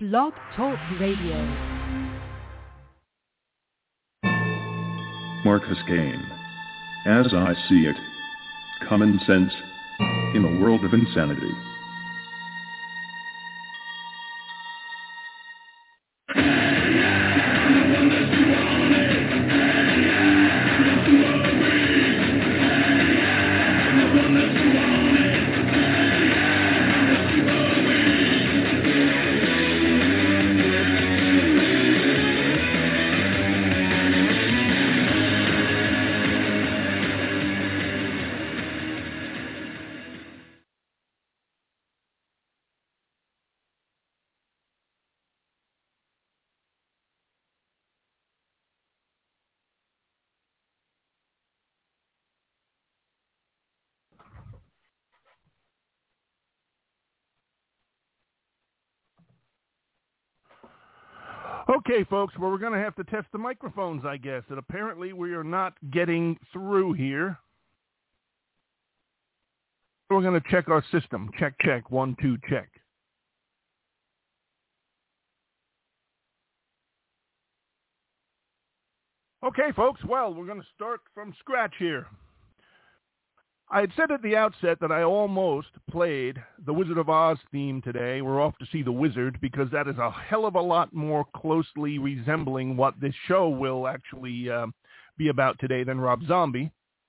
Blog Talk Radio. Marcus Kane. As I see it, common sense in a world of insanity. Okay, folks, well, we're going to have to test the microphones, I guess, and apparently we are not getting through here. We're going to check our system. Check, check, 1, 2, check. Okay, folks, well, we're going to start from scratch here. I had said at the outset that I almost played the Wizard of Oz theme today. We're off to see the wizard because that is a hell of a lot more closely resembling what this show will actually be about today than Rob Zombie.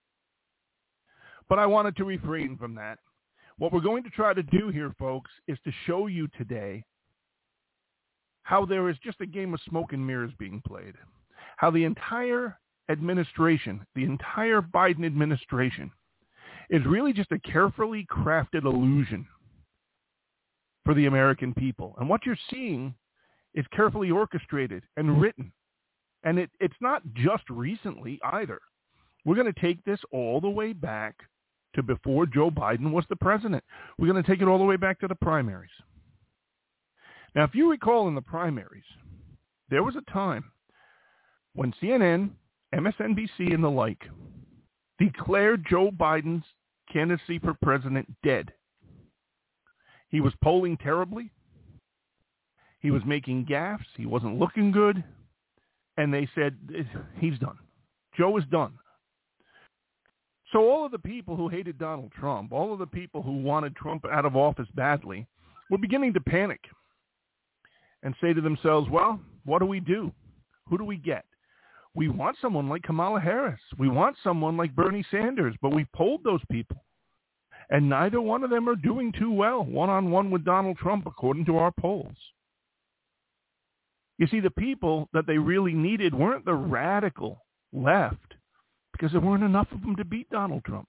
But I wanted to refrain from that. What we're going to try to do here, folks, is to show you today how there is just a game of smoke and mirrors being played. How the entire administration, the entire Biden administration, is really just a carefully crafted illusion for the American people. And what you're seeing is carefully orchestrated and written. And it's not just recently either. We're going to take this all the way back to before Joe Biden was the president. We're going to take it all the way back to the primaries. Now, if you recall in the primaries, there was a time when CNN, MSNBC, and the like declared Joe Biden's candidacy for president dead. He was polling terribly. He was making gaffes. He wasn't looking good. And they said, he's done. Joe is done. So all of the people who hated Donald Trump, all of the people who wanted Trump out of office badly, were beginning to panic and say to themselves, well, what do we do? Who do we get? We want someone like Kamala Harris. We want someone like Bernie Sanders, but we polled those people. And neither one of them are doing too well one-on-one with Donald Trump, according to our polls. You see, the people that they really needed weren't the radical left, because there weren't enough of them to beat Donald Trump.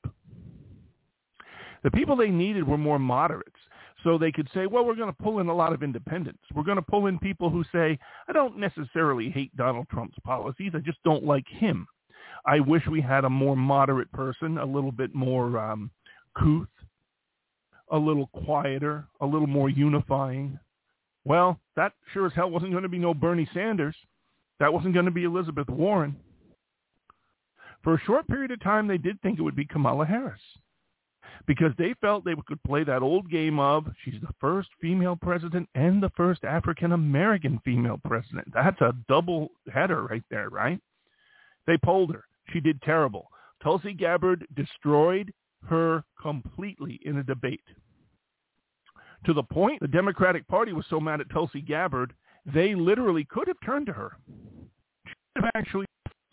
The people they needed were more moderates. So they could say, well, we're going to pull in a lot of independents. We're going to pull in people who say, I don't necessarily hate Donald Trump's policies. I just don't like him. I wish we had a more moderate person, a little bit more couth, a little quieter, a little more unifying. Well, that sure as hell wasn't going to be no Bernie Sanders. That wasn't going to be Elizabeth Warren. For a short period of time, they did think it would be Kamala Harris, because they felt they could play that old game of she's the first female president and the first African-American female president. That's a double header right there, right? They polled her. She did terrible. Tulsi Gabbard destroyed her completely in a debate. To the point the Democratic Party was so mad at Tulsi Gabbard, they literally could have turned to her. She could have actually,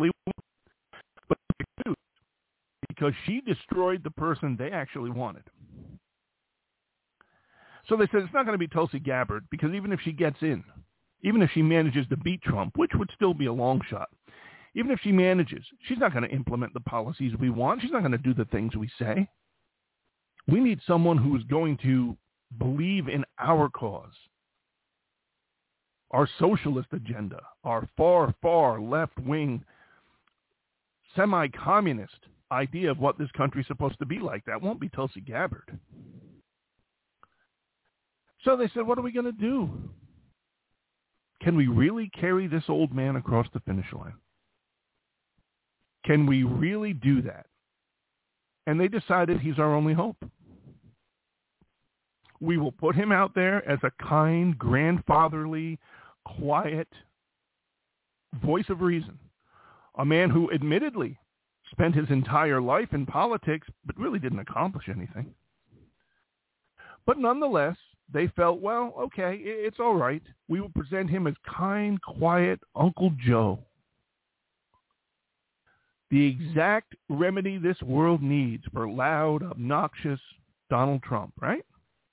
but they refused, because she destroyed the person they actually wanted. So they said it's not going to be Tulsi Gabbard, because even if she gets in, even if she manages to beat Trump, which would still be a long shot, even if she manages, she's not going to implement the policies we want. She's not going to do the things we say. We need someone who is going to believe in our cause, our socialist agenda, our far, far left-wing, semi-communist idea of what this country's supposed to be like. That won't be Tulsi Gabbard. So they said, what are we going to do? Can we really carry this old man across the finish line? Can we really do that? And they decided he's our only hope. We will put him out there as a kind, grandfatherly, quiet voice of reason. A man who admittedly spent his entire life in politics, but really didn't accomplish anything. But nonetheless, they felt, well, okay, it's all right. We will present him as kind, quiet Uncle Joe. The exact remedy this world needs for loud, obnoxious Donald Trump, right?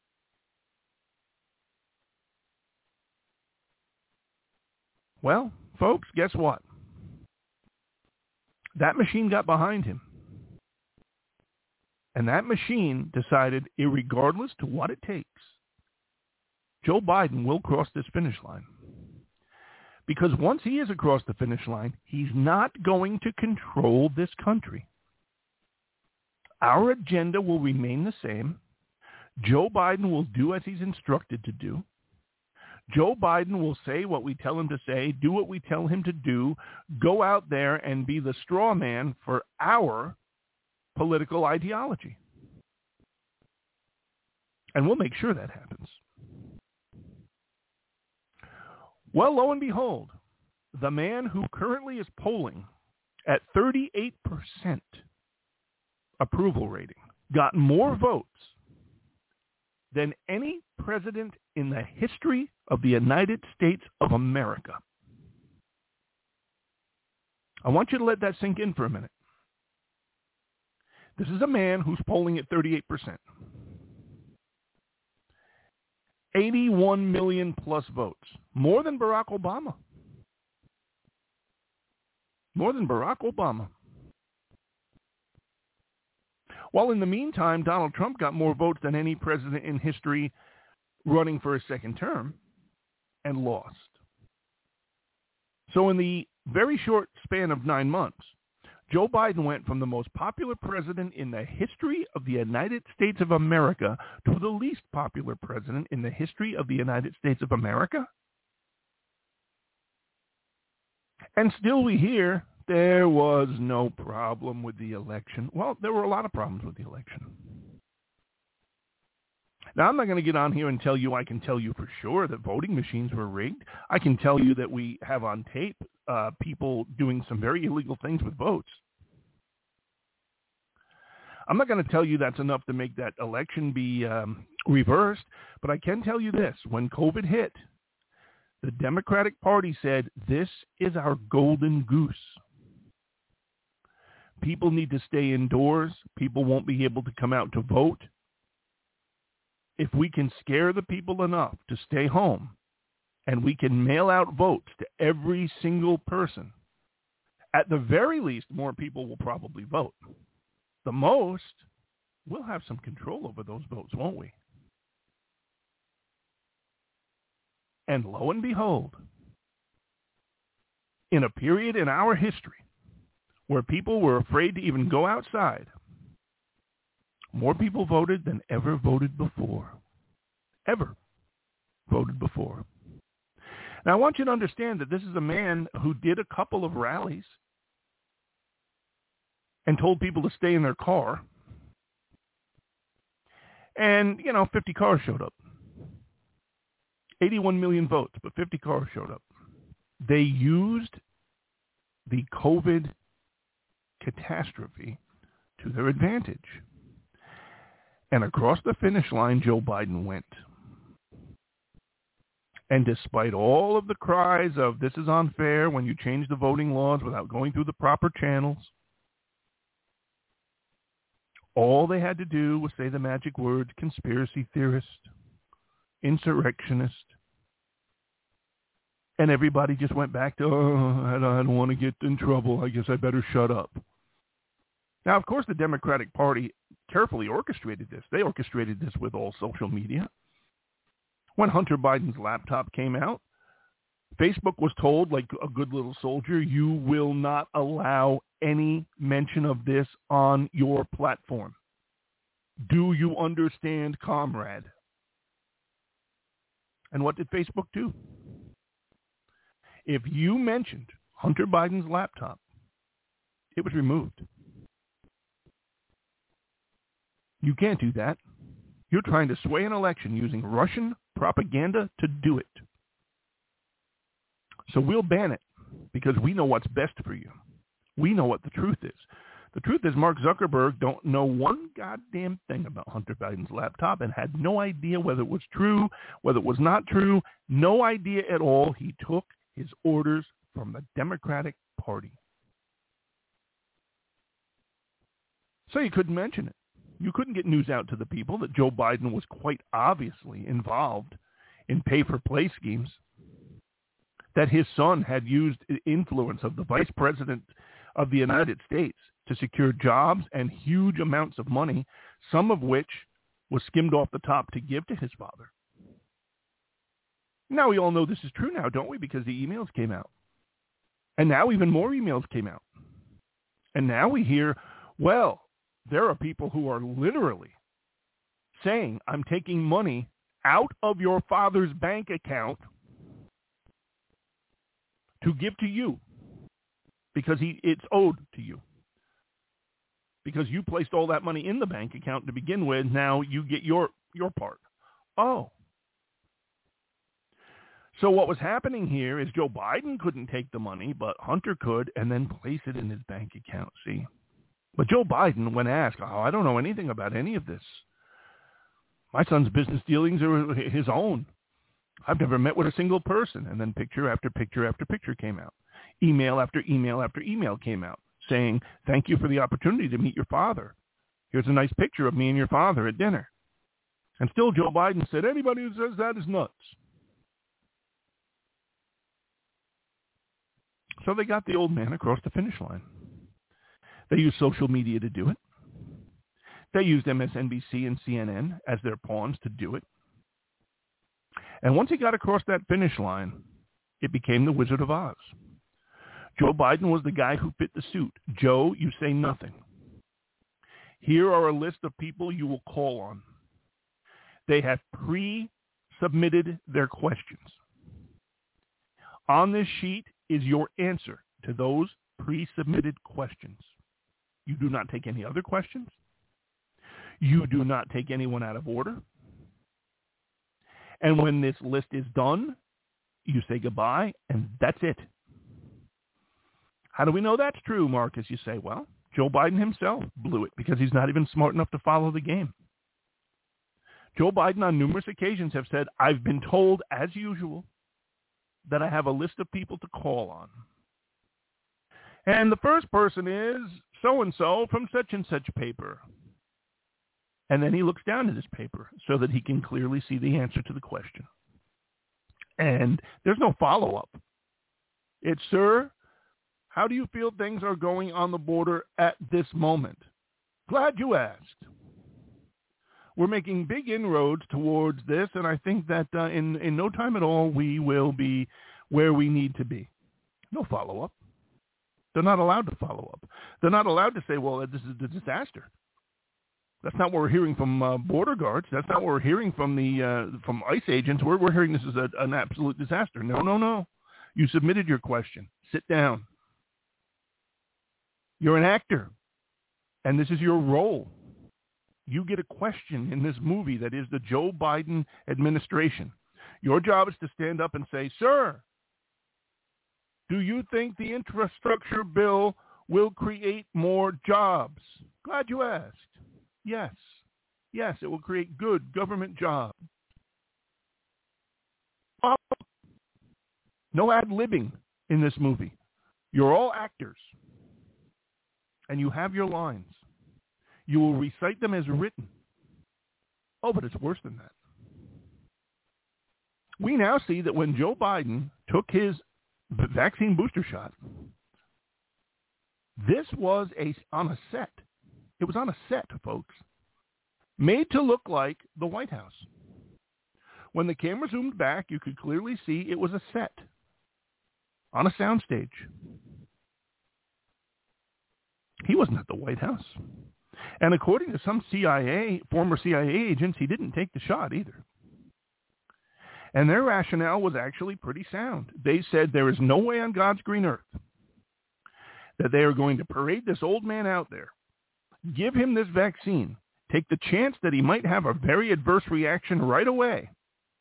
Well, folks, guess what? That machine got behind him. And that machine decided, irregardless to what it takes, Joe Biden will cross this finish line. Because once he is across the finish line, he's not going to control this country. Our agenda will remain the same. Joe Biden will do as he's instructed to do. Joe Biden will say what we tell him to say, do what we tell him to do, go out there and be the straw man for our political ideology. And we'll make sure that happens. Well, lo and behold, the man who currently is polling at 38% approval rating got more votes than any president in the history of the United States of America. I want you to let that sink in for a minute. This is a man who's polling at 38%. 81 million plus votes. More than Barack Obama. More than Barack Obama. While in the meantime, Donald Trump got more votes than any president in history running for a second term and lost. So in the very short span of 9 months, Joe Biden went from the most popular president in the history of the United States of America to the least popular president in the history of the United States of America. And still we hear there was no problem with the election. Well, there were a lot of problems with the election. Now, I'm not going to get on here and tell you I can tell you for sure that voting machines were rigged. I can tell you that we have on tape people doing some very illegal things with votes. I'm not going to tell you that's enough to make that election be reversed, but I can tell you this. When COVID hit, the Democratic Party said, this is our golden goose. People need to stay indoors. People won't be able to come out to vote. If we can scare the people enough to stay home and we can mail out votes to every single person, at the very least, more people will probably vote. The most, we'll have some control over those votes, won't we? And lo and behold, in a period in our history where people were afraid to even go outside, more people voted than ever voted before. Ever voted before. Now, I want you to understand that this is a man who did a couple of rallies and told people to stay in their car. And, 50 cars showed up. 81 million votes, but 50 cars showed up. They used the COVID catastrophe to their advantage. And across the finish line, Joe Biden went. And despite all of the cries of this is unfair when you change the voting laws without going through the proper channels, all they had to do was say the magic words, conspiracy theorist, insurrectionist, and everybody just went back to, I don't want to get in trouble. I guess I better shut up. Now, of course, the Democratic Party carefully orchestrated this. They orchestrated this with all social media. When Hunter Biden's laptop came out, Facebook was told, like a good little soldier, you will not allow any mention of this on your platform. Do you understand, comrade? And what did Facebook do? If you mentioned Hunter Biden's laptop, it was removed. You can't do that. You're trying to sway an election using Russian propaganda to do it. So we'll ban it because we know what's best for you. We know what the truth is. The truth is Mark Zuckerberg don't know one goddamn thing about Hunter Biden's laptop and had no idea whether it was true, whether it was not true, no idea at all. He took his orders from the Democratic Party. So you couldn't mention it. You couldn't get news out to the people that Joe Biden was quite obviously involved in pay-for-play schemes, that his son had used the influence of the vice president of the United States to secure jobs and huge amounts of money, some of which was skimmed off the top to give to his father. Now we all know this is true now, don't we? Because the emails came out. And now even more emails came out. And now we hear, well, there are people who are literally saying, I'm taking money out of your father's bank account to give to you because it's owed to you. Because you placed all that money in the bank account to begin with, now you get your part. Oh. So what was happening here is Joe Biden couldn't take the money, but Hunter could and then place it in his bank account, see? But Joe Biden, when asked, I don't know anything about any of this. My son's business dealings are his own. I've never met with a single person. And then picture after picture after picture came out. Email after email after email came out saying, thank you for the opportunity to meet your father. Here's a nice picture of me and your father at dinner. And still Joe Biden said, anybody who says that is nuts. So they got the old man across the finish line. They used social media to do it. They used MSNBC and CNN as their pawns to do it. And once he got across that finish line, it became the Wizard of Oz. Joe Biden was the guy who fit the suit. Joe, you say nothing. Here are a list of people you will call on. They have pre-submitted their questions. On this sheet is your answer to those pre-submitted questions. You do not take any other questions. You do not take anyone out of order. And when this list is done, you say goodbye, and that's it. How do we know that's true, Marcus? You say, well, Joe Biden himself blew it because he's not even smart enough to follow the game. Joe Biden on numerous occasions have said, I've been told, as usual, that I have a list of people to call on. And the first person is so-and-so from such and such paper. And then he looks down at his paper so that he can clearly see the answer to the question. And there's no follow-up. It's, sir, how do you feel things are going on the border at this moment? Glad you asked. We're making big inroads towards this, and I think that in no time at all we will be where we need to be. No follow-up. They're not allowed to follow up. They're not allowed to say, well, this is a disaster. That's not what we're hearing from border guards. That's not what we're hearing from from ICE agents. We're hearing this is an absolute disaster. No. You submitted your question. Sit down. You're an actor, and this is your role. You get a question in this movie that is the Joe Biden administration. Your job is to stand up and say, sir, do you think the infrastructure bill will create more jobs? Glad you asked. Yes. Yes, it will create good government jobs. No ad-libbing in this movie. You're all actors. And you have your lines. You will recite them as written. Oh, but it's worse than that. We now see that when Joe Biden took his vaccine booster shot, this was on a set. It was on a set, folks, made to look like the White House. When the camera zoomed back, you could clearly see it was a set on a soundstage. He wasn't at the White House. And according to some former CIA agents, he didn't take the shot either. And their rationale was actually pretty sound. They said there is no way on God's green earth that they are going to parade this old man out there, give him this vaccine, take the chance that he might have a very adverse reaction right away,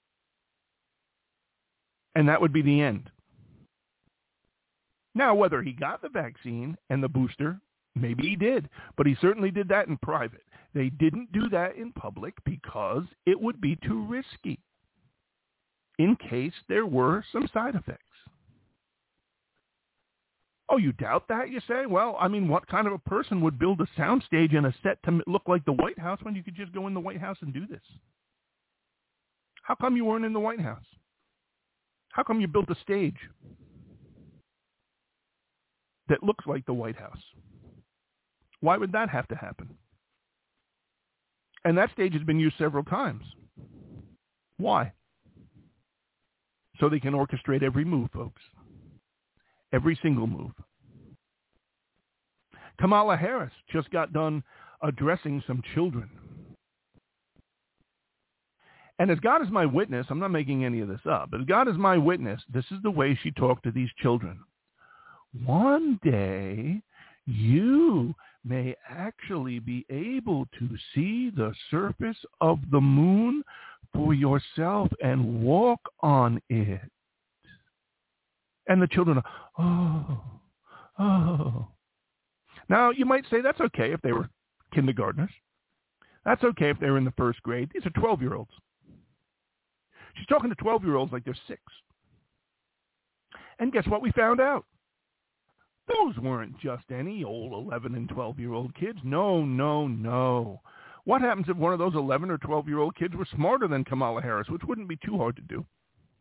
and that would be the end. Now, whether he got the vaccine and the booster, maybe he did, but he certainly did that in private. They didn't do that in public because it would be too risky in case there were some side effects. Oh, you doubt that, you say? Well, I mean, what kind of a person would build a soundstage and a set to look like the White House when you could just go in the White House and do this? How come you weren't in the White House? How come you built a stage that looks like the White House? Why would that have to happen? And that stage has been used several times. Why? So they can orchestrate every move, folks. Every single move. Kamala Harris just got done addressing some children. And as God is my witness, I'm not making any of this up, but as God is my witness, this is the way she talked to these children. One day, you may actually be able to see the surface of the moon for yourself and walk on it. And the children are, oh. Now, you might say that's okay if they were kindergartners. That's okay if they were in the first grade. These are 12-year-olds. She's talking to 12-year-olds like they're 6. And guess what we found out? Those weren't just any old 11 and 12-year-old kids. No. What happens if one of those 11 or 12-year-old kids were smarter than Kamala Harris, which wouldn't be too hard to do?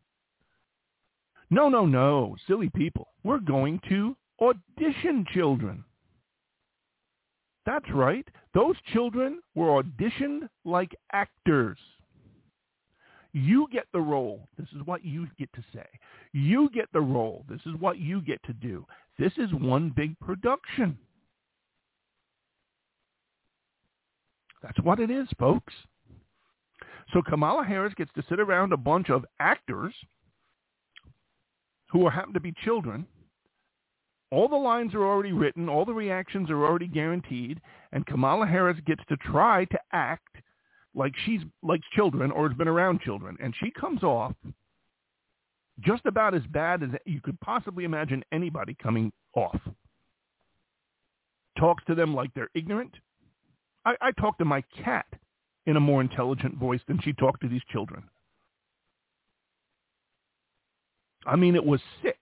No, silly people. We're going to audition children. That's right. Those children were auditioned like actors. You get the role. This is what you get to say. You get the role. This is what you get to do. This is one big production. That's what it is, folks. So Kamala Harris gets to sit around a bunch of actors who happen to be children. All the lines are already written. All the reactions are already guaranteed. And Kamala Harris gets to try to act like she's likes children or has been around children. And she comes off just about as bad as you could possibly imagine anybody coming off. Talks to them like they're ignorant. I talked to my cat in a more intelligent voice than she talked to these children. I mean, it was sick.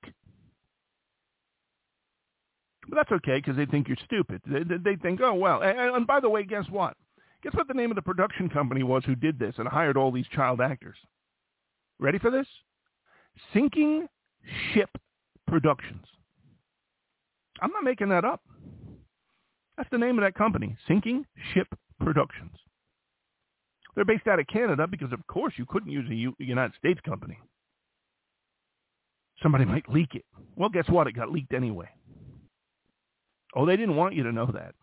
But that's okay because they think you're stupid. They think, oh, well. And by the way, guess what? Guess what the name of the production company was who did this and hired all these child actors? Ready for this? Sinking Ship Productions. I'm not making that up. That's the name of that company, Sinking Ship Productions. They're based out of Canada because, of course, you couldn't use a United States company. Somebody might leak it. Well, guess what? It got leaked anyway. Oh, they didn't want you to know that.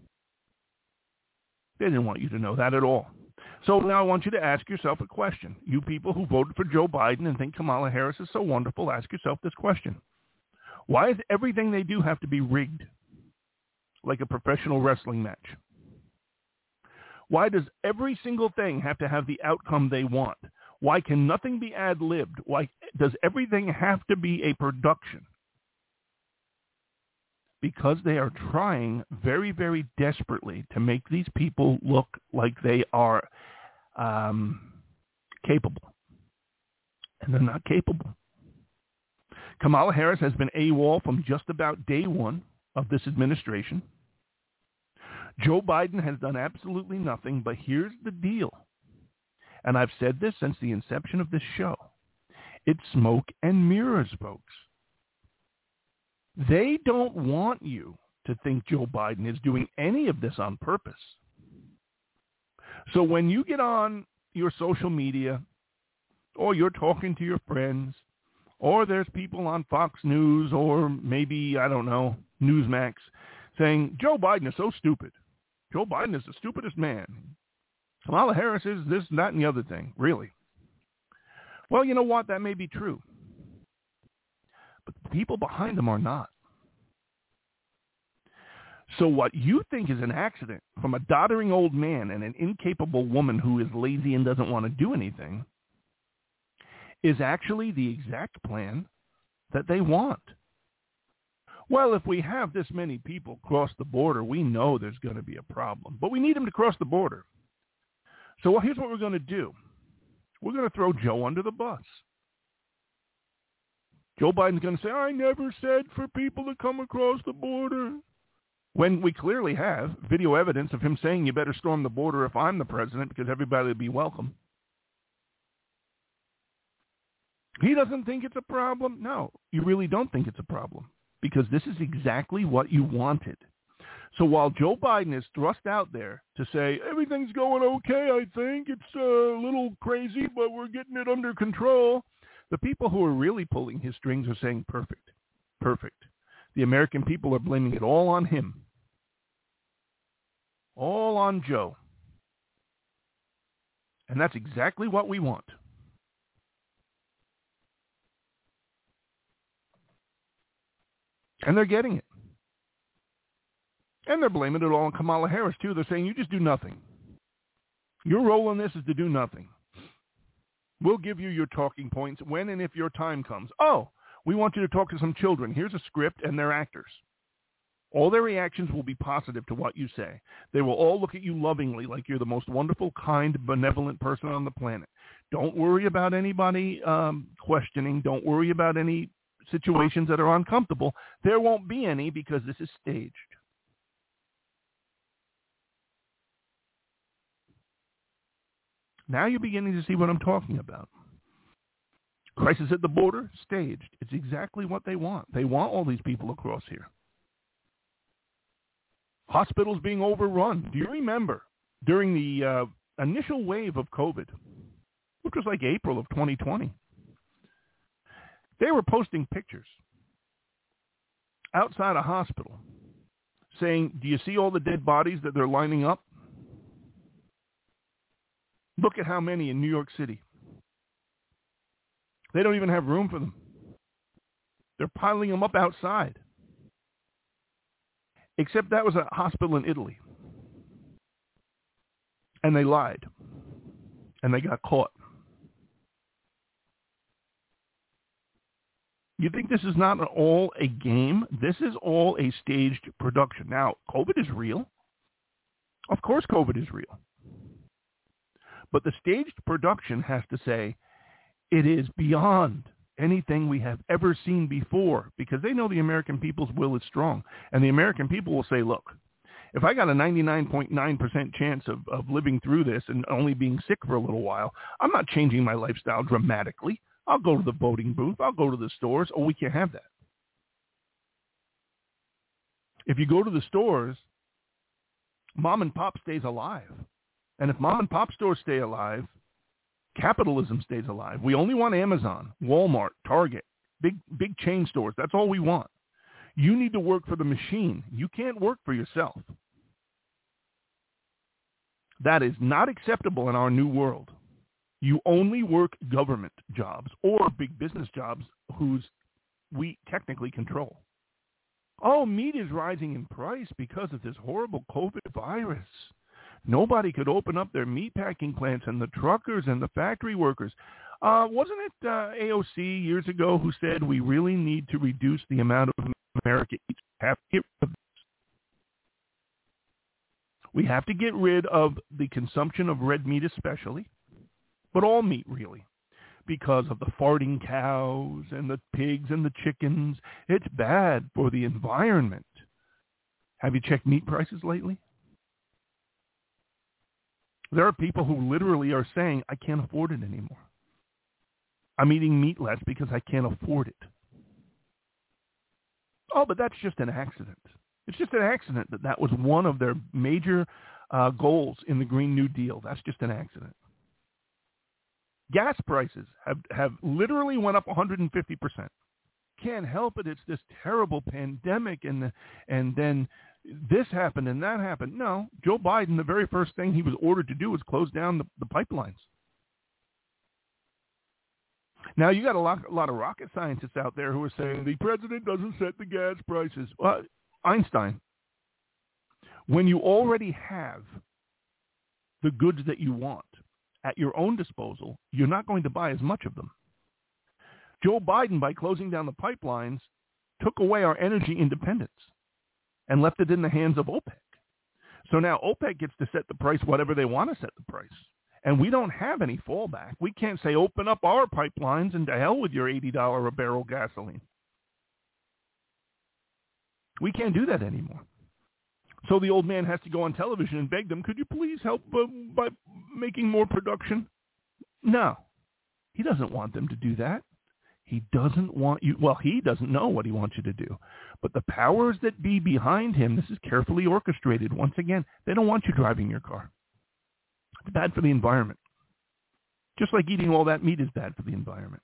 They didn't want you to know that at all. So now I want you to ask yourself a question. You people who voted for Joe Biden and think Kamala Harris is so wonderful, ask yourself this question. Why does everything they do have to be rigged like a professional wrestling match? Why does every single thing have to have the outcome they want? Why can nothing be ad-libbed? Why does everything have to be a production? Because they are trying very, very desperately to make these people look like they are capable. And they're not capable. Kamala Harris has been AWOL from just about day one of this administration. Joe Biden has done absolutely nothing, but here's the deal. And I've said this since the inception of this show. It's smoke and mirrors, folks. They don't want you to think Joe Biden is doing any of this on purpose. So when you get on your social media, or you're talking to your friends, or there's people on Fox News, or maybe, I don't know, Newsmax, saying, Joe Biden is so stupid. Joe Biden is the stupidest man. Kamala Harris is this, that, and the other thing. Really? Well, you know what? That may be true. But the people behind them are not. So what you think is an accident from a doddering old man and an incapable woman who is lazy and doesn't want to do anything is actually the exact plan that they want. Well, if we have this many people cross the border, we know there's going to be a problem. But we need them to cross the border. So here's what we're going to do. We're going to throw Joe under the bus. Joe Biden's going to say, I never said for people to come across the border. When we clearly have video evidence of him saying you better storm the border if I'm the president because everybody will be welcome. He doesn't think it's a problem. No, you really don't think it's a problem because this is exactly what you wanted. So while Joe Biden is thrust out there to say, everything's going okay, I think, it's a little crazy, but we're getting it under control, the people who are really pulling his strings are saying, perfect, perfect. The American people are blaming it all on him. All on Joe. And that's exactly what we want. And they're getting it. And they're blaming it all on Kamala Harris, too. They're saying, you just do nothing. Your role in this is to do nothing. We'll give you your talking points when and if your time comes. Oh, we want you to talk to some children. Here's a script, and they're actors. All their reactions will be positive to what you say. They will all look at you lovingly like you're the most wonderful, kind, benevolent person on the planet. Don't worry about anybody questioning. Don't worry about any situations that are uncomfortable. There won't be any because this is staged. Now you're beginning to see what I'm talking about. Crisis at the border, staged. It's exactly what they want. They want all these people across here. Hospitals being overrun. Do you remember during the initial wave of COVID, which was like April of 2020, they were posting pictures outside a hospital saying, do you see all the dead bodies that they're lining up? Look at how many in New York City. They don't even have room for them. They're piling them up outside. Except that was a hospital in Italy. And they lied. And they got caught. You think this is not all a game? This is all a staged production. Now, COVID is real. Of course COVID is real. But the staged production has to say it is beyond anything we have ever seen before because they know the American people's will is strong. And the American people will say, look, if I got a 99.9% chance of living through this and only being sick for a little while, I'm not changing my lifestyle dramatically. I'll go to the voting booth. I'll go to the stores. Oh, we can't have that. If you go to the stores, mom and pop stays alive. And if mom and pop stores stay alive, capitalism stays alive. We only want Amazon, Walmart, Target, big chain stores. That's all we want. You need to work for the machine. You can't work for yourself. That is not acceptable in our new world. You only work government jobs or big business jobs whose we technically control. Oh, meat is rising in price because of this horrible COVID virus. Nobody could open up their meatpacking plants, and the truckers and the factory workers. Wasn't it AOC years ago who said we really need to reduce the amount of America eats? We have to get rid of the consumption of red meat especially, but all meat really, because of the farting cows and the pigs and the chickens. It's bad for the environment. Have you checked meat prices lately? There are people who literally are saying, I can't afford it anymore. I'm eating meat less because I can't afford it. Oh, but that's just an accident. It's just an accident that was one of their major goals in the Green New Deal. That's just an accident. Gas prices have literally went up 150%. Can't help it. It's this terrible pandemic, and then this happened and that happened. No, Joe Biden, the very first thing he was ordered to do was close down the pipelines. Now, you got a lot of rocket scientists out there who are saying the president doesn't set the gas prices. Well, Einstein when you already have the goods that you want at your own disposal, you're not going to buy as much of them. Joe Biden, by closing down the pipelines, took away our energy independence and left it in the hands of OPEC. So now OPEC gets to set the price whatever they want to set the price. And we don't have any fallback. We can't say, open up our pipelines and to hell with your $80 a barrel gasoline. We can't do that anymore. So the old man has to go on television and beg them, could you please help by making more production? No, he doesn't want them to do that. He doesn't want you, well, he doesn't know what he wants you to do. But the powers that be behind him, this is carefully orchestrated. Once again, they don't want you driving your car. It's bad for the environment. Just like eating all that meat is bad for the environment.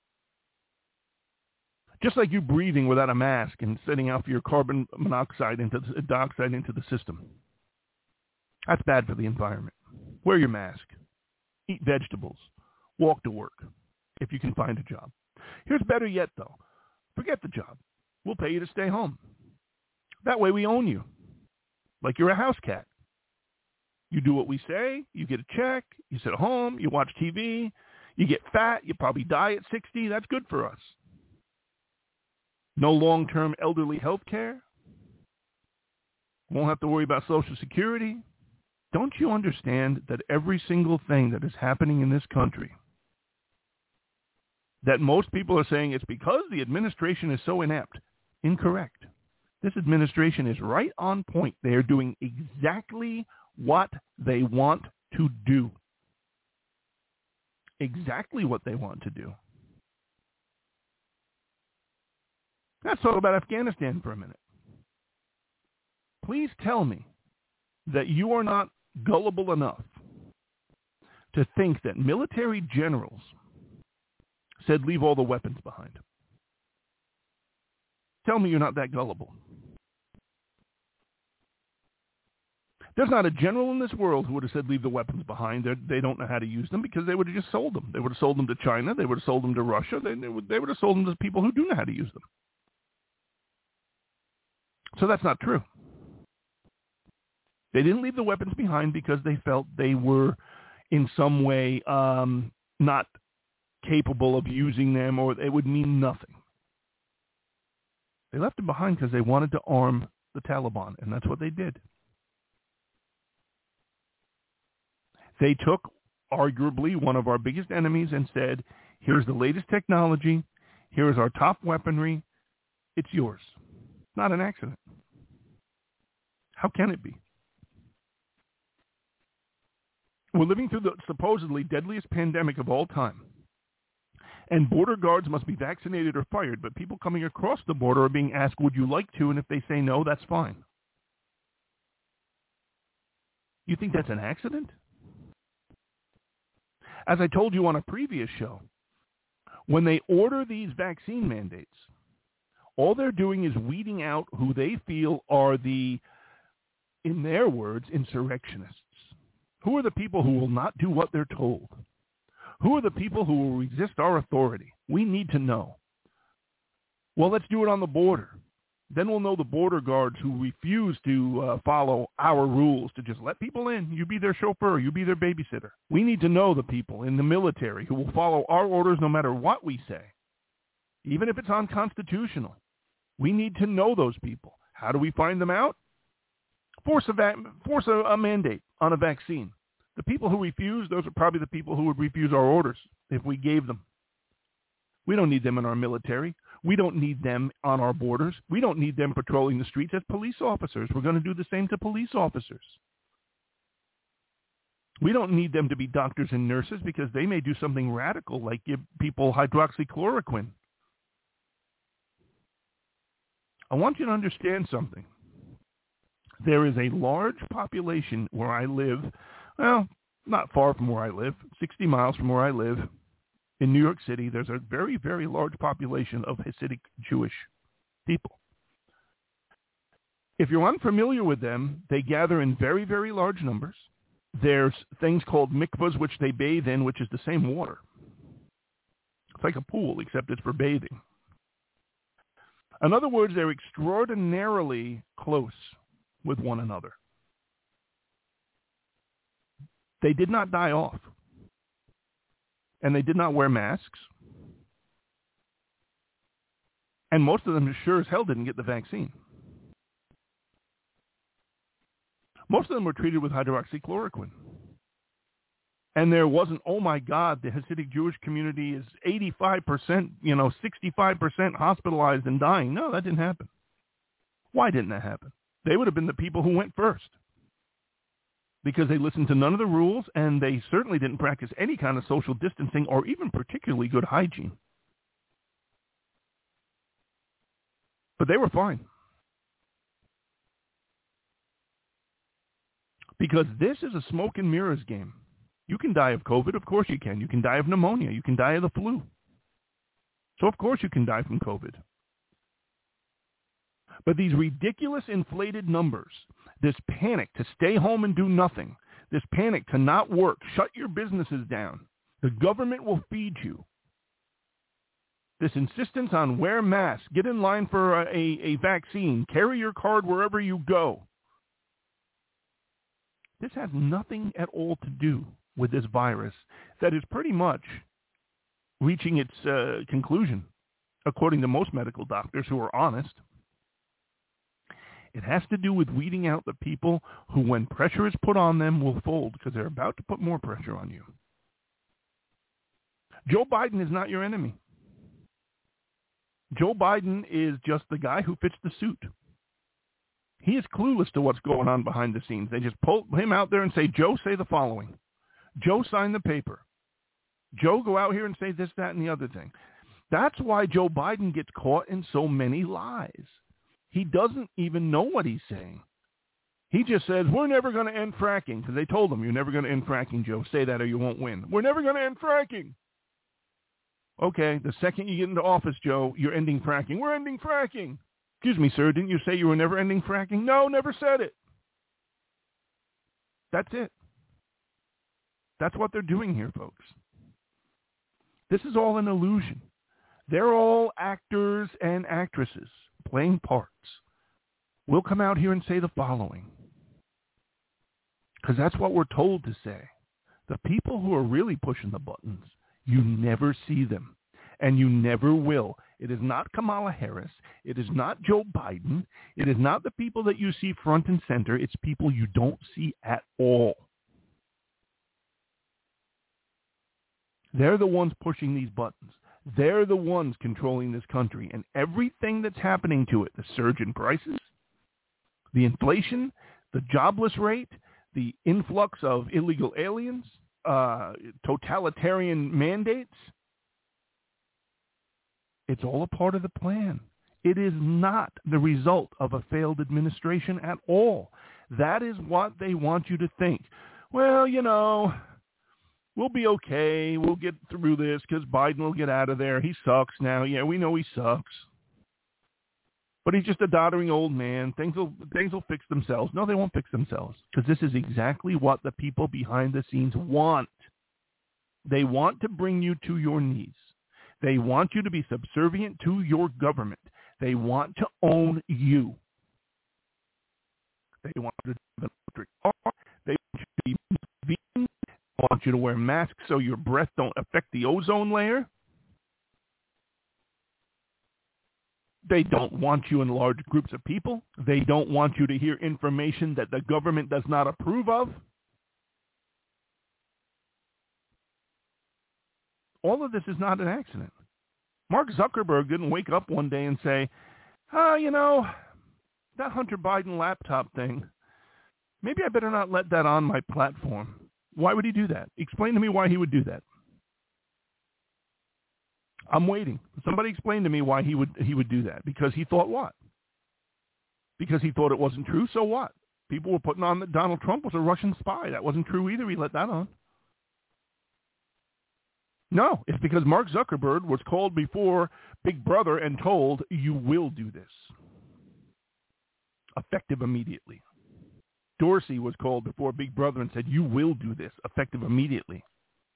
Just like you breathing without a mask and sending out your carbon monoxide dioxide into the system. That's bad for the environment. Wear your mask. Eat vegetables. Walk to work if you can find a job. Here's better yet, though. Forget the job. We'll pay you to stay home. That way we own you, like you're a house cat. You do what we say, you get a check, you sit at home, you watch TV, you get fat, you probably die at 60. That's good for us. No long-term elderly health care. Won't have to worry about Social Security. Don't you understand that every single thing that is happening in this country, that most people are saying it's because the administration is so inept? Incorrect. This administration is right on point. They are doing exactly what they want to do. Exactly what they want to do. Let's talk about Afghanistan for a minute. Please tell me that you are not gullible enough to think that military generals said leave all the weapons behind. Tell me you're not that gullible. There's not a general in this world who would have said leave the weapons behind. They don't know how to use them because they would have just sold them. They would have sold them to China. They would have sold them to Russia. They would have sold them to people who do know how to use them. So that's not true. They didn't leave the weapons behind because they felt they were in some way not capable of using them, or it would mean nothing. They left them behind because they wanted to arm the Taliban, and that's what they did. They took arguably one of our biggest enemies and said, here's the latest technology, here is our top weaponry, it's yours. Not an accident. How can it be? We're living through the supposedly deadliest pandemic of all time. And border guards must be vaccinated or fired, but people coming across the border are being asked, would you like to? And if they say no, that's fine. You think that's an accident? As I told you on a previous show, when they order these vaccine mandates, all they're doing is weeding out who they feel are the, in their words, insurrectionists. Who are the people who will not do what they're told? Who are the people who will resist our authority? We need to know. Well, let's do it on the border. Then we'll know the border guards who refuse to follow our rules to just let people in. You be their chauffeur. You be their babysitter. We need to know the people in the military who will follow our orders no matter what we say, even if it's unconstitutional. We need to know those people. How do we find them out? Force a mandate on a vaccine. The people who refuse, those are probably the people who would refuse our orders if we gave them. We don't need them in our military. We don't need them on our borders. We don't need them patrolling the streets as police officers. We're going to do the same to police officers. We don't need them to be doctors and nurses because they may do something radical like give people hydroxychloroquine. I want you to understand something. There is a large population where I live, well, not far from where I live, 60 miles from where I live, in New York City. There's a very, very large population of Hasidic Jewish people. If you're unfamiliar with them, they gather in very, very large numbers. There's things called mikvahs, which they bathe in, which is the same water. It's like a pool, except it's for bathing. In other words, they're extraordinarily close with one another. They did not die off. And they did not wear masks. And most of them sure as hell didn't get the vaccine. Most of them were treated with hydroxychloroquine. And there wasn't, oh my God, the Hasidic Jewish community is 85%, 65% hospitalized and dying. No, that didn't happen. Why didn't that happen? They would have been the people who went first. Because they listened to none of the rules, and they certainly didn't practice any kind of social distancing or even particularly good hygiene. But they were fine. Because this is a smoke and mirrors game. You can die of COVID, of course you can. You can die of pneumonia. You can die of the flu. So of course you can die from COVID. But these ridiculous inflated numbers, this panic to stay home and do nothing, this panic to not work, shut your businesses down, the government will feed you. This insistence on wear masks, get in line for a vaccine, carry your card wherever you go. This has nothing at all to do with this virus that is pretty much reaching its conclusion, according to most medical doctors who are honest. It has to do with weeding out the people who, when pressure is put on them, will fold because they're about to put more pressure on you. Joe Biden is not your enemy. Joe Biden is just the guy who fits the suit. He is clueless to what's going on behind the scenes. They just pull him out there and say, Joe, say the following. Joe, sign the paper. Joe, go out here and say this, that, and the other thing. That's why Joe Biden gets caught in so many lies. He doesn't even know what he's saying. He just says, we're never going to end fracking, because they told him, you're never going to end fracking, Joe. Say that or you won't win. We're never going to end fracking. Okay, the second you get into office, Joe, you're ending fracking. We're ending fracking. Excuse me, sir, didn't you say you were never ending fracking? No, never said it. That's it. That's what they're doing here, folks. This is all an illusion. They're all actors and actresses playing parts. We'll come out here and say the following, because that's what we're told to say. The people who are really pushing the buttons, you never see them, and you never will. It is not Kamala Harris. It is not Joe Biden. It is not the people that you see front and center. It's people you don't see at all. They're the ones pushing these buttons. They're the ones controlling this country, and everything that's happening to it, the surge in prices, the inflation, the jobless rate, the influx of illegal aliens, totalitarian mandates, it's all a part of the plan. It is not the result of a failed administration at all. That is what they want you to think. Well, we'll be okay. We'll get through this because Biden will get out of there. He sucks now. Yeah, we know he sucks. But he's just a doddering old man. Things will fix themselves. No, they won't fix themselves, because this is exactly what the people behind the scenes want. They want to bring you to your knees. They want you to be subservient to your government. They want to own you. They want you to drive an electric car. They want you to be vegan. They want you to wear masks so your breath don't affect the ozone layer. They don't want you in large groups of people. They don't want you to hear information that the government does not approve of. All of this is not an accident. Mark Zuckerberg didn't wake up one day and say, that Hunter Biden laptop thing, maybe I better not let that on my platform. Why would he do that? Explain to me why he would do that. I'm waiting. Somebody explain to me why he would do that. Because he thought what? Because he thought it wasn't true, so what? People were putting on that Donald Trump was a Russian spy. That wasn't true either. He let that on. No, it's because Mark Zuckerberg was called before Big Brother and told, you will do this. Effective immediately. Dorsey was called before Big Brother and said, you will do this. Effective immediately.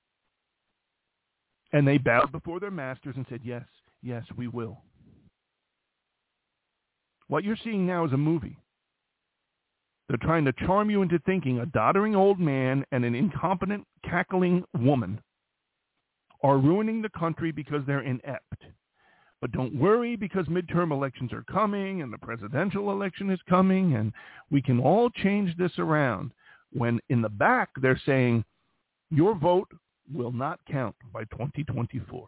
And they bowed before their masters and said, yes, yes, we will. What you're seeing now is a movie. They're trying to charm you into thinking a doddering old man and an incompetent, cackling woman are ruining the country because they're inept. But don't worry, because midterm elections are coming and the presidential election is coming, and we can all change this around. When in the back they're saying your vote will not count by 2024.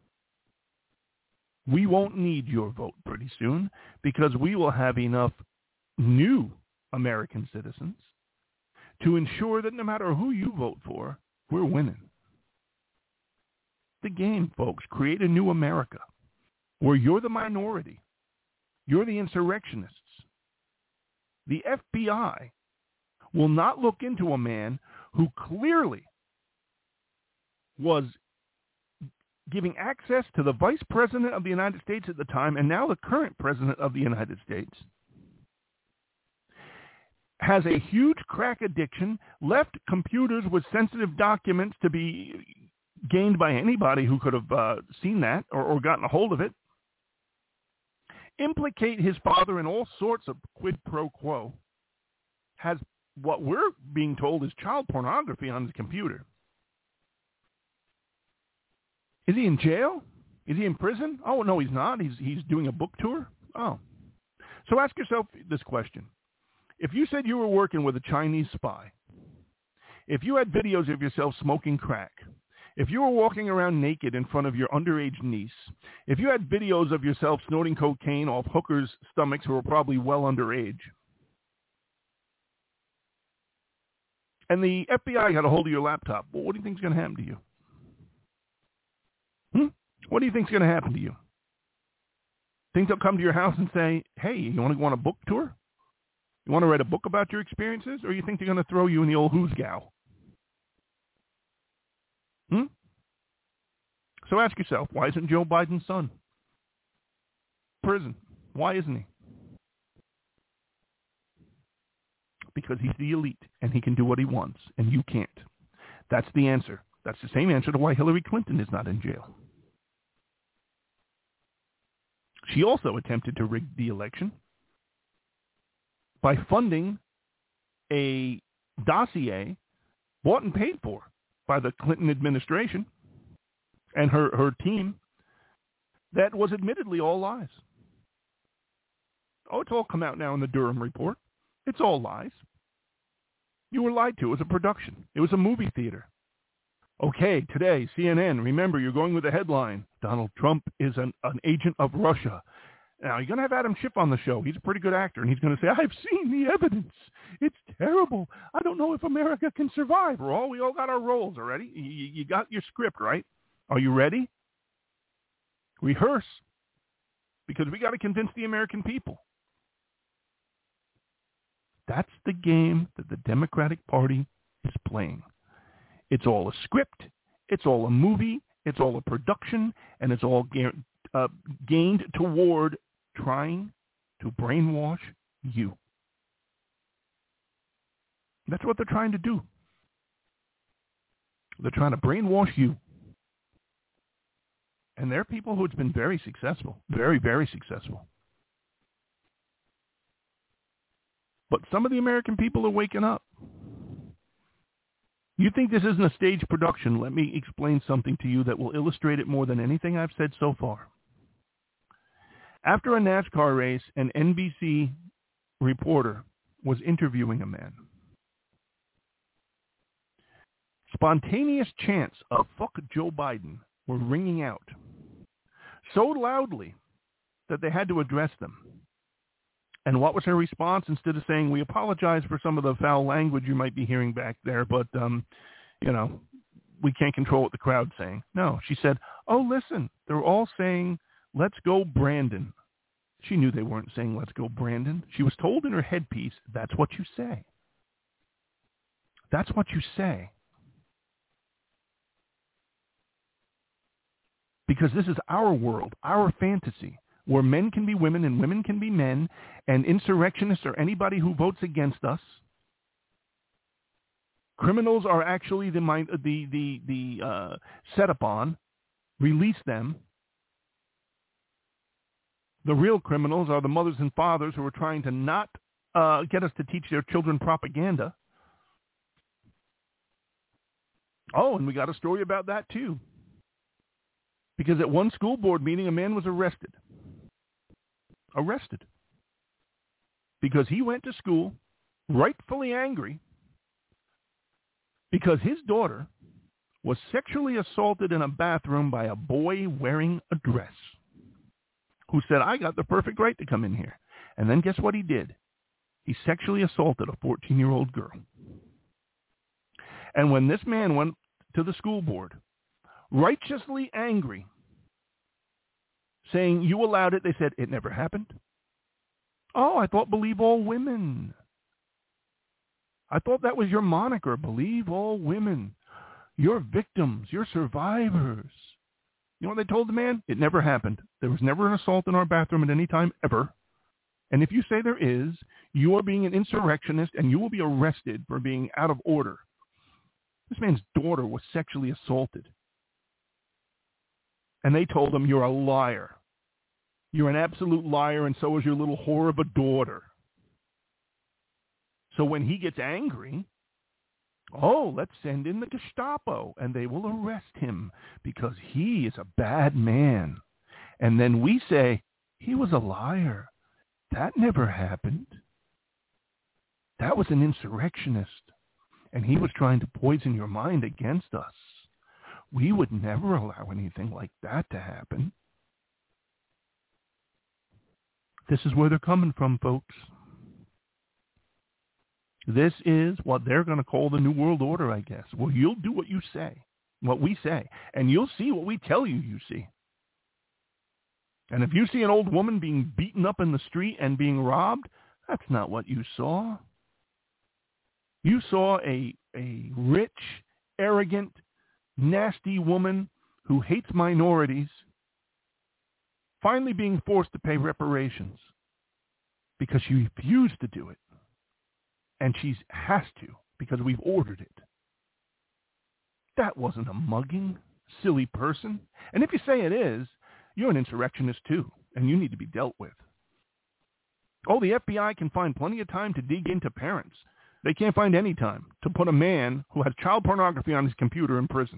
We won't need your vote pretty soon because we will have enough new American citizens to ensure that no matter who you vote for, we're winning. The game, folks. Create a new America where you're the minority. You're the insurrectionists. The FBI will not look into a man who clearly was giving access to the vice president of the United States at the time and now the current president of the United States, has a huge crack addiction, left computers with sensitive documents to be gained by anybody who could have seen that or gotten a hold of it, implicate his father in all sorts of quid pro quo, has what we're being told is child pornography on his computer. Is he in jail? Is he in prison? Oh, no, he's not. He's doing a book tour? Oh. So ask yourself this question. If you said you were working with a Chinese spy, if you had videos of yourself smoking crack, if you were walking around naked in front of your underage niece, if you had videos of yourself snorting cocaine off hookers' stomachs who were probably well underage, and the FBI got a hold of your laptop, well, what do you think is going to happen to you? What do you think is going to happen to you? Think they'll come to your house and say, hey, you want to go on a book tour? You want to write a book about your experiences? Or you think they're going to throw you in the old who's gal? So ask yourself, why isn't Joe Biden's son in prison? Why isn't he? Because he's the elite and he can do what he wants and you can't. That's the answer. That's the same answer to why Hillary Clinton is not in jail. She also attempted to rig the election by funding a dossier bought and paid for by the Clinton administration and her team that was admittedly all lies. Oh, it's all come out now in the Durham report. It's all lies. You were lied to. It was a production. It was a movie theater. Okay, today, CNN, remember, you're going with the headline, Donald Trump is an agent of Russia. Now, you're going to have Adam Schiff on the show. He's a pretty good actor, and he's going to say, I've seen the evidence. It's terrible. I don't know if America can survive. We all got our roles already. You got your script, right? Are you ready? Rehearse, because we got to convince the American people. That's the game that the Democratic Party is playing. It's all a script, it's all a movie, it's all a production, and it's all gained toward trying to brainwash you. That's what they're trying to do. They're trying to brainwash you. And there are people who have been very successful, very, very successful. But some of the American people are waking up. You think this isn't a stage production? Let me explain something to you that will illustrate it more than anything I've said so far. After a NASCAR race, an NBC reporter was interviewing a man. Spontaneous chants of "fuck Joe Biden" were ringing out so loudly that they had to address them. And what was her response? Instead of saying, we apologize for some of the foul language you might be hearing back there, but, we can't control what the crowd's saying. No, she said, oh, listen, they're all saying, let's go Brandon. She knew they weren't saying, let's go Brandon. She was told in her headpiece, that's what you say. That's what you say. Because this is our world, our fantasy, where men can be women and women can be men, and insurrectionists are anybody who votes against us. Criminals are actually the set upon. Release them. The real criminals are the mothers and fathers who are trying to not get us to teach their children propaganda. Oh, and we got a story about that too. Because at one school board meeting, a man was arrested. Arrested. Because he went to school, rightfully angry, because his daughter was sexually assaulted in a bathroom by a boy wearing a dress, who said, I got the perfect right to come in here. And then guess what he did? He sexually assaulted a 14-year-old girl. And when this man went to the school board, righteously angry, saying, you allowed it, they said, it never happened. Oh, I thought believe all women. I thought that was your moniker, believe all women. You're victims. You're survivors. You know what they told the man? It never happened. There was never an assault in our bathroom at any time, ever. And if you say there is, you are being an insurrectionist and you will be arrested for being out of order. This man's daughter was sexually assaulted. And they told him, you're a liar. You're an absolute liar, and so is your little whore of a daughter. So when he gets angry, oh, let's send in the Gestapo, and they will arrest him because he is a bad man. And then we say, he was a liar. That never happened. That was an insurrectionist, and he was trying to poison your mind against us. We would never allow anything like that to happen. This is where they're coming from, folks. This is what they're going to call the New World Order, I guess. Well, you'll do what you say, what we say, and you'll see what we tell you you see. And if you see an old woman being beaten up in the street and being robbed, that's not what you saw. You saw a rich, arrogant, nasty woman who hates minorities finally being forced to pay reparations because she refused to do it. And she has to because we've ordered it. That wasn't a mugging, silly person. And if you say it is, you're an insurrectionist too, and you need to be dealt with. Oh, the FBI can find plenty of time to dig into parents. They can't find any time to put a man who has child pornography on his computer in prison.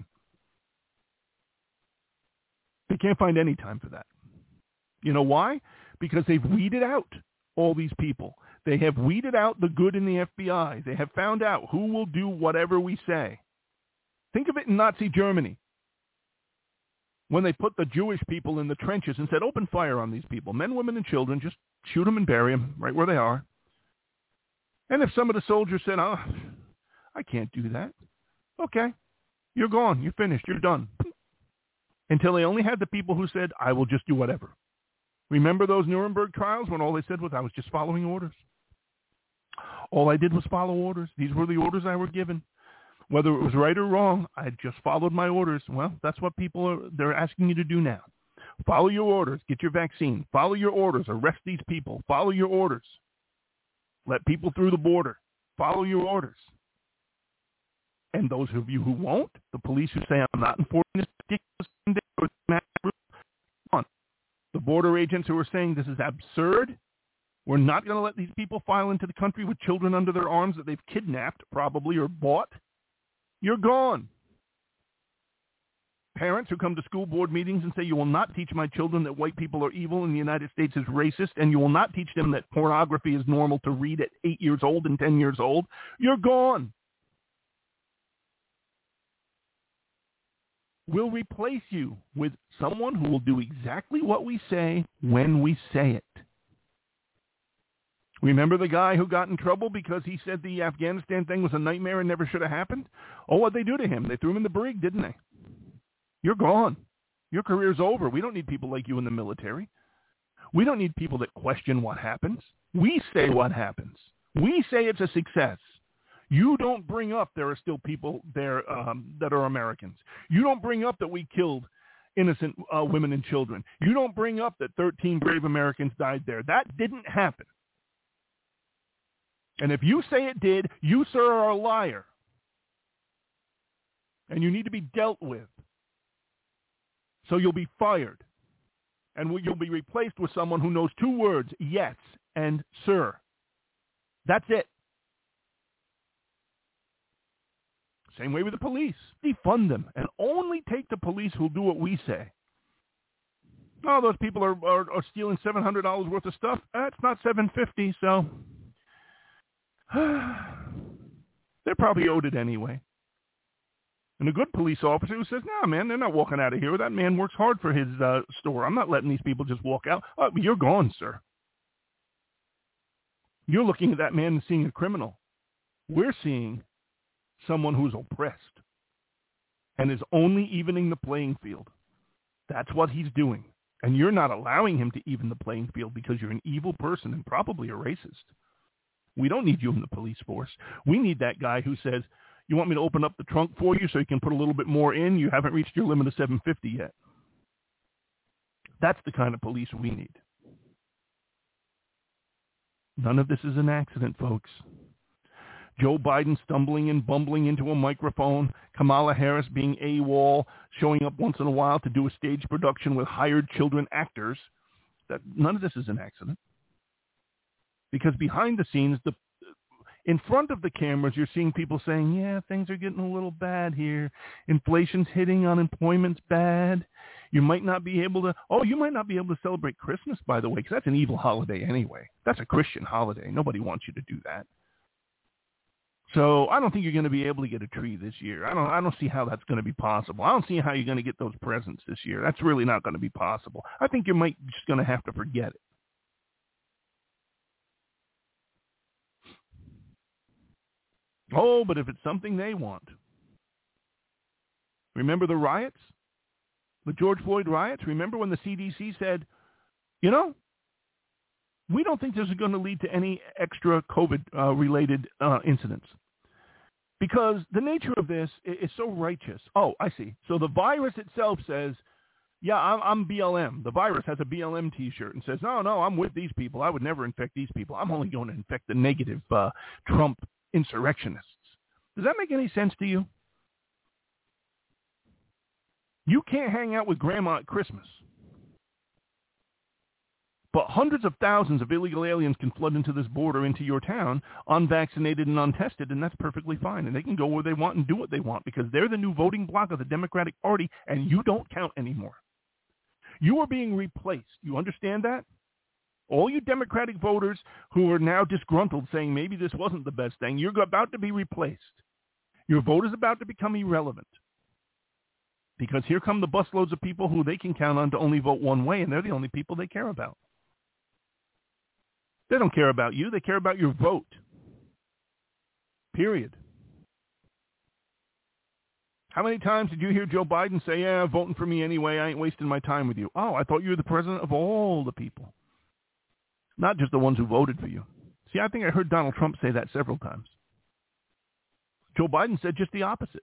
They can't find any time for that. You know why? Because they've weeded out all these people. They have weeded out the good in the FBI. They have found out who will do whatever we say. Think of it in Nazi Germany, when they put the Jewish people in the trenches and said, open fire on these people, men, women, and children, just shoot them and bury them right where they are. And if some of the soldiers said, oh, I can't do that, okay, you're gone, you're finished, you're done. Until they only had the people who said, I will just do whatever. Remember those Nuremberg trials when all they said was, I was just following orders. All I did was follow orders. These were the orders I were given. Whether it was right or wrong, I just followed my orders. Well, that's what they're asking you to do now. Follow your orders. Get your vaccine. Follow your orders. Arrest these people. Follow your orders. Let people through the border. Follow your orders. And those of you who won't, the police who say, I'm not enforcing this ridiculous on. The border agents who are saying this is absurd. We're not going to let these people file into the country with children under their arms that they've kidnapped, probably, or bought. You're gone. Parents who come to school board meetings and say, you will not teach my children that white people are evil and the United States is racist, and you will not teach them that pornography is normal to read at 8 years old and 10 years old. You're gone. We'll replace you with someone who will do exactly what we say when we say it. Remember the guy who got in trouble because he said the Afghanistan thing was a nightmare and never should have happened? Oh, what'd they do to him? They threw him in the brig, didn't they? You're gone. Your career's over. We don't need people like you in the military. We don't need people that question what happens. We say what happens. We say it's a success. You don't bring up there are still people there that are Americans. You don't bring up that we killed innocent women and children. You don't bring up that 13 brave Americans died there. That didn't happen. And if you say it did, you, sir, are a liar. And you need to be dealt with. So you'll be fired. And you'll be replaced with someone who knows two words, yes and sir. That's it. Same way with the police. Defund them and only take the police who'll do what we say. Oh, those people are stealing $700 worth of stuff. It's not $750, so they're probably owed it anyway. And a good police officer who says, "No, man, they're not walking out of here. That man works hard for his store. I'm not letting these people just walk out." Oh, you're gone, sir. You're looking at that man and seeing a criminal. We're seeing someone who's oppressed and is only evening the playing field. That's what he's doing. And you're not allowing him to even the playing field because you're an evil person and probably a racist. We don't need you in the police force. We need that guy who says, "You want me to open up the trunk for you so you can put a little bit more in? You haven't reached your limit of $750 yet." That's the kind of police we need. None of this is an accident, folks. Joe Biden stumbling and bumbling into a microphone, Kamala Harris being AWOL, showing up once in a while to do a stage production with hired children actors. None of this is an accident. Because behind the scenes, in front of the cameras, you're seeing people saying, "Yeah, things are getting a little bad here. Inflation's hitting, unemployment's bad. You might not be able to celebrate Christmas, by the way, because that's an evil holiday anyway. That's a Christian holiday. Nobody wants you to do that. So I don't think you're going to be able to get a tree this year. I don't see how that's going to be possible. I don't see how you're going to get those presents this year. That's really not going to be possible. I think you might just going to have to forget it." Oh, but if it's something they want. Remember the riots? The George Floyd riots? Remember when the CDC said, we don't think this is going to lead to any extra COVID-related incidents. Because the nature of this is so righteous. Oh, I see. So the virus itself says, "Yeah, I'm BLM." The virus has a BLM T-shirt and says, no, I'm with these people. I would never infect these people. I'm only going to infect the negative Trump insurrectionists. Does that make any sense to you? You can't hang out with grandma at Christmas. But hundreds of thousands of illegal aliens can flood into this border, into your town, unvaccinated and untested, and that's perfectly fine. And they can go where they want and do what they want because they're the new voting bloc of the Democratic Party, and you don't count anymore. You are being replaced. You understand that? All you Democratic voters who are now disgruntled saying maybe this wasn't the best thing, you're about to be replaced. Your vote is about to become irrelevant. Because here come the busloads of people who they can count on to only vote one way, and they're the only people they care about. They don't care about you. They care about your vote. Period. How many times did you hear Joe Biden say, "Yeah, voting for me anyway. I ain't wasting my time with you"? Oh, I thought you were the president of all the people. Not just the ones who voted for you. See, I think I heard Donald Trump say that several times. Joe Biden said just the opposite.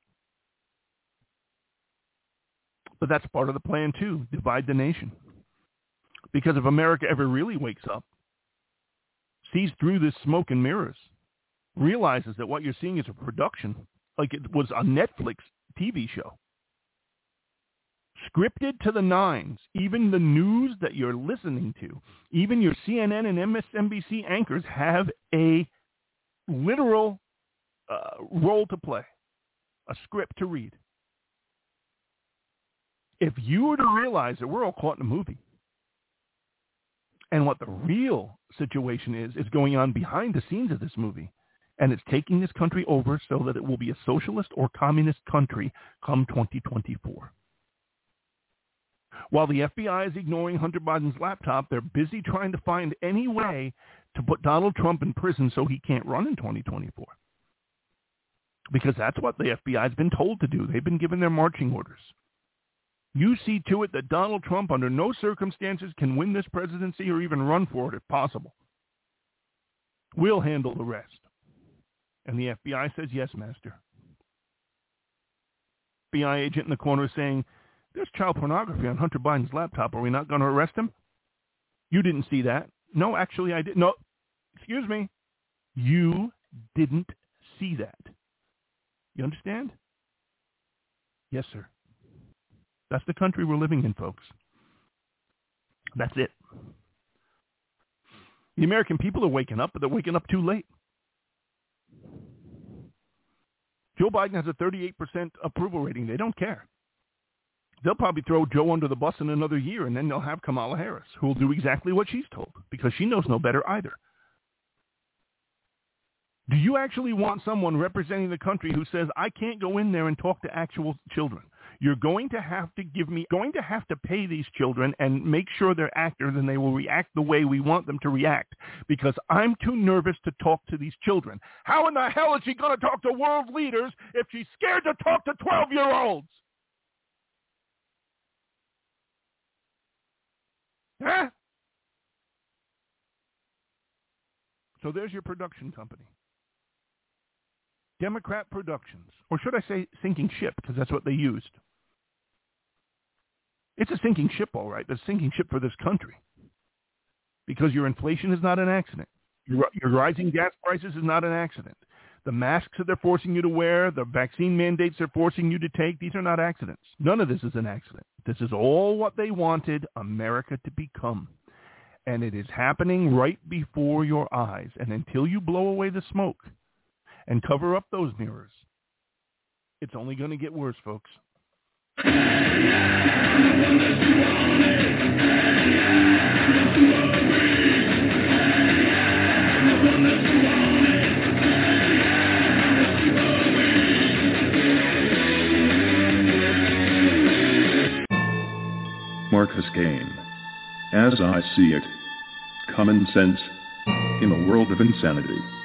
But that's part of the plan, too, divide the nation. Because if America ever really wakes up, sees through this smoke and mirrors, realizes that what you're seeing is a production, like it was a Netflix TV show, scripted to the nines, even the news that you're listening to, even your CNN and MSNBC anchors have a literal role to play, a script to read. If you were to realize that we're all caught in a movie, and what the real situation is going on behind the scenes of this movie, and it's taking this country over so that it will be a socialist or communist country come 2024. While the FBI is ignoring Hunter Biden's laptop, they're busy trying to find any way to put Donald Trump in prison so he can't run in 2024. Because that's what the FBI has been told to do. They've been given their marching orders. You see to it that Donald Trump, under no circumstances, can win this presidency or even run for it if possible. We'll handle the rest. And the FBI says, "Yes, master." FBI agent in the corner saying, "There's child pornography on Hunter Biden's laptop. Are we not going to arrest him?" "You didn't see that." "No, actually I did." "No, excuse me. You didn't see that." You understand? "Yes, sir." That's the country we're living in, folks. That's it. The American people are waking up, but they're waking up too late. Joe Biden has a 38% approval rating. They don't care. They'll probably throw Joe under the bus in another year, and then they'll have Kamala Harris, who will do exactly what she's told, because she knows no better either. Do you actually want someone representing the country who says, I can't go in there and talk to actual children? You're going to have to pay these children and make sure they're actors and they will react the way we want them to react, because I'm too nervous to talk to these children. How in the hell is she going to talk to world leaders if she's scared to talk to 12-year-olds? Huh? So there's your production company. Democrat Productions, or should I say sinking ship, because that's what they used. It's a sinking ship, all right, but a sinking ship for this country, because your inflation is not an accident. Your rising gas prices is not an accident. The masks that they're forcing you to wear, the vaccine mandates they're forcing you to take, these are not accidents. None of this is an accident. This is all what they wanted America to become. And it is happening right before your eyes. And until you blow away the smoke and cover up those mirrors, it's only going to get worse, folks. Marcus Kane. As I see it, common sense in a world of insanity.